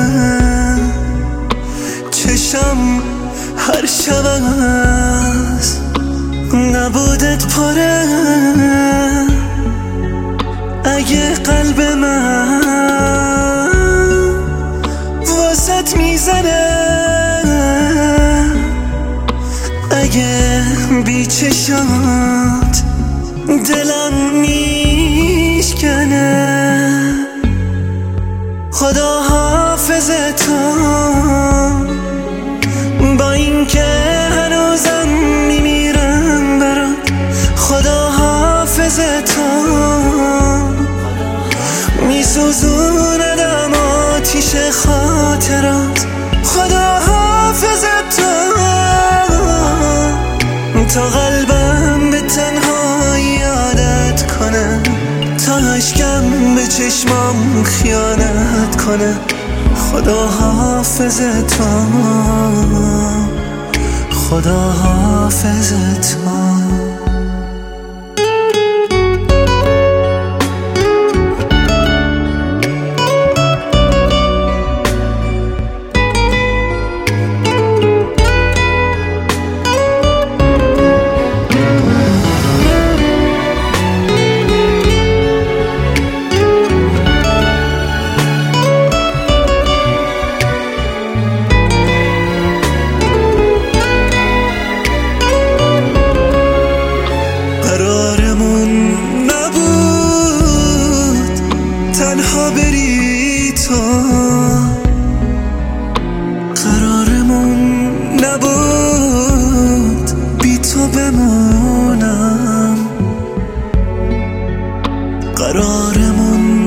چشم هر شب از نبودت پره. اگه قلب من واسط میزنه، اگه بی چشات دلم میشکنه، خدا حافظتم با این که هنوزم میمیرم برات. خدا حافظتم میسوزوندم آتیش خاطرات. خدا حافظتم تا قلبم به تنهایی عادت کنه، تا اشکم به چشمام خیانت کنه. خدا حافظتم، خدا حافظتم. تنها بری تو، قرارمون نبود بی تو بمونم، قرارمون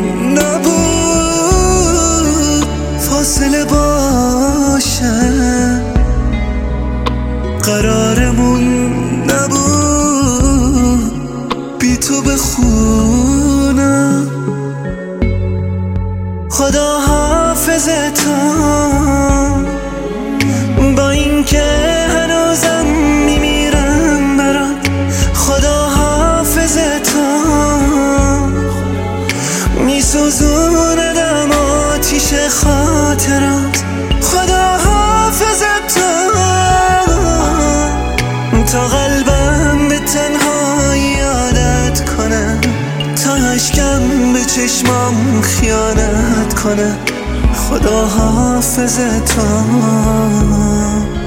نبود فاصله باشه، قرارمون نبود بی تو بخونم. خدا حافظتم با این که هنوزم میمیرم برات. خدا حافظتم میسوزوندم آتیش خاطرات. خدا حافظتم تا قلبم به تنهایی عادت کنه، تا اشکم به چشمام خیانت کنه. خدا حافظتم.